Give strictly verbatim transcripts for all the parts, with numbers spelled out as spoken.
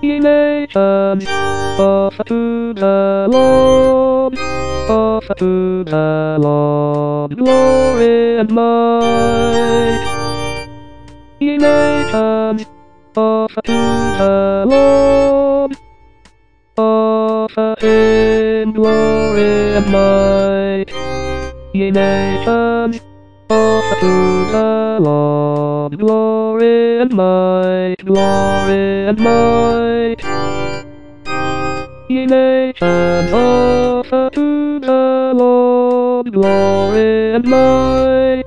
Nations, offer to the Lord, offer to the Lord, glory and might. Ye nations, offer to the Lord, offer Him glory and might. Ye nations, offer to the Lord, glory and might, glory and might. Ye nations, offer to the Lord, glory and might.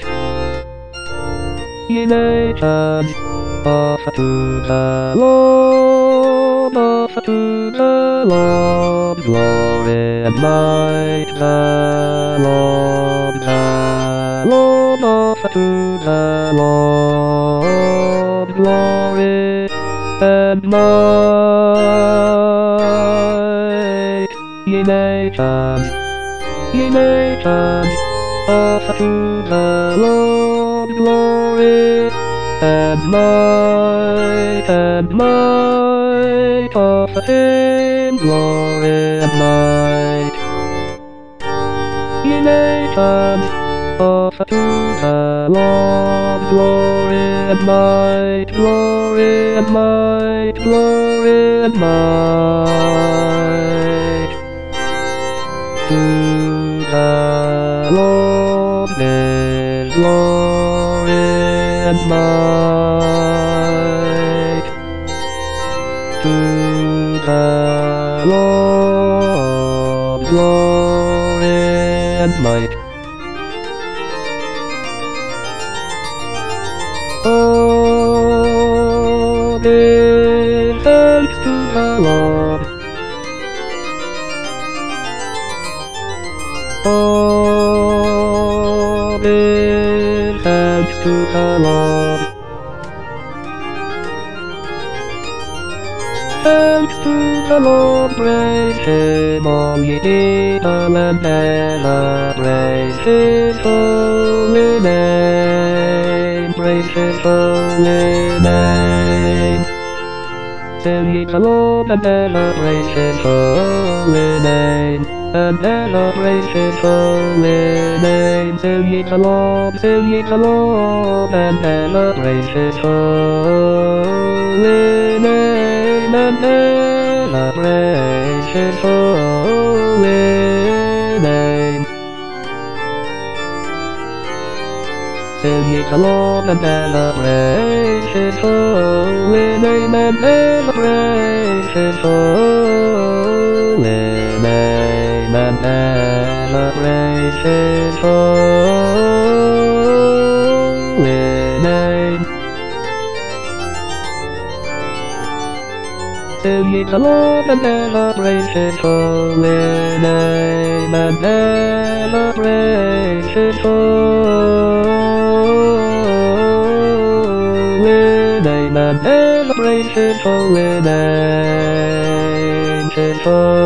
Ye nations, offer to the Lord, offer to the Lord, glory and might. The Lord, the Lord, offer to the Lord, glory and might. Ye nations, ye nations, offer to the Lord, glory and might, and might, offer Him glory and might. Ye nations, offer to the Lord, glory and might, glory and might, glory and might. To the Lord is glory and might. To the Lord glory and might. Oh, give thanks to the Lord. Oh, give thanks to the Lord. Thanks to the Lord, praise Him, all ye people, and ever praise His holy name, praise His holy name. Sing ye the Lord, and ever praise His holy name, and ever praise His holy name. Sing ye the Lord, sing ye the Lord, and ever praise His holy name, and ever praise His holy name. Sing ye the Lord, and ever praise His holy name, and ever praise His holy name, and ever praise His holy name. Sing ye the Lord, and ever praise His holy name, and ever praise His holy name, and ever praise His holy name, His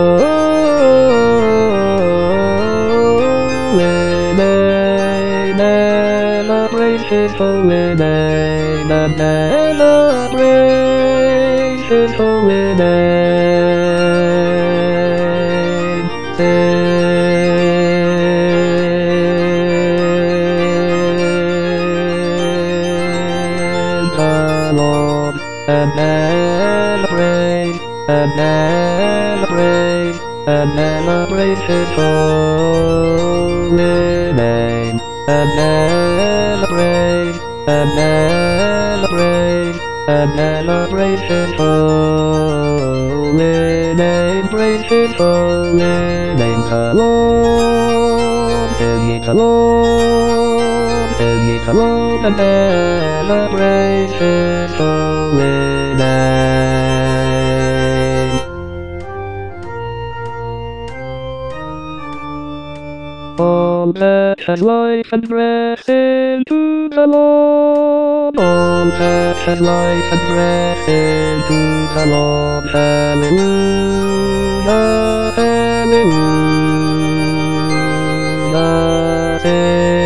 holy name, ever praise His holy name, and ever praise His holy name. Sing the Lord, and ever praise, and ever praise, and ever praise His holy name, and ever praise, and ever praise, and ever praise His holy name, praise His holy name. The Lord, sing ye the Lord, sing ye the Lord, and ever praise His holy name. All that has life and breath, sing to the Lord. All that has life and breath, sing to the Lord. Hallelujah, hallelujah, sing